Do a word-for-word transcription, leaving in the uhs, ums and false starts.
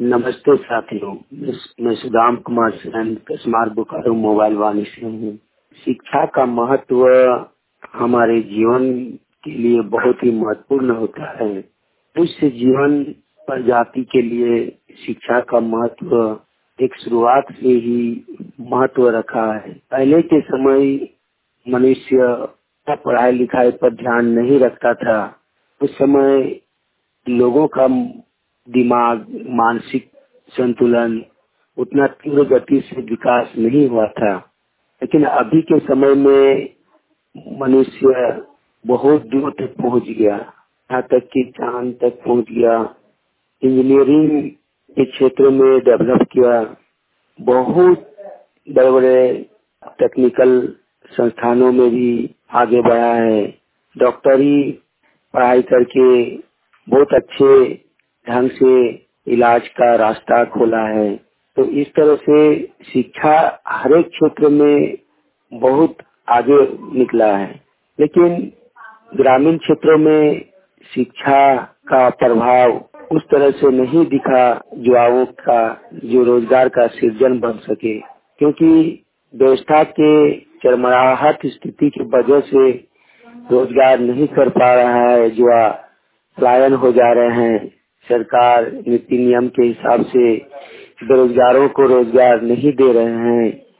नमस्ते साथियों, मैं मैं सुदाम कुमार सेन कसमार बोकारो मोबाइल वाणी से हूँ। शिक्षा का महत्व हमारे जीवन के लिए बहुत ही महत्वपूर्ण होता है। मनुष्य जीवन प्रजाति के लिए शिक्षा का महत्व एक शुरुआत से ही महत्व रखा है। पहले के समय मनुष्य पढ़ाई लिखाई पर ध्यान नहीं रखता था। उस समय लोगों का दिमाग, मानसिक संतुलन उतना तीव्र गति से विकास नहीं हुआ था। लेकिन अभी के समय में मनुष्य बहुत दूर तक पहुंच गया, यहाँ तक कि चांद तक पहुंच गया। इंजीनियरिंग के क्षेत्र में डेवलप किया, बहुत बड़े बड़े टेक्निकल संस्थानों में भी आगे बढ़ा है। डॉक्टरी पढ़ाई करके बहुत अच्छे ढंग से इलाज का रास्ता खोला है। तो इस तरह से शिक्षा हर एक क्षेत्र में बहुत आगे निकला है। लेकिन ग्रामीण क्षेत्रों में शिक्षा का प्रभाव उस तरह से नहीं दिखा जो युवाओं का जो रोजगार का सृजन बन सके, क्योंकि व्यवस्था के चरमराहट स्थिति की वजह से रोजगार नहीं कर पा रहा है। युवा पलायन हो जा रहे हैं। सरकार नीति नियम के हिसाब से बेरोजगारों को रोजगार नहीं दे रहे हैं।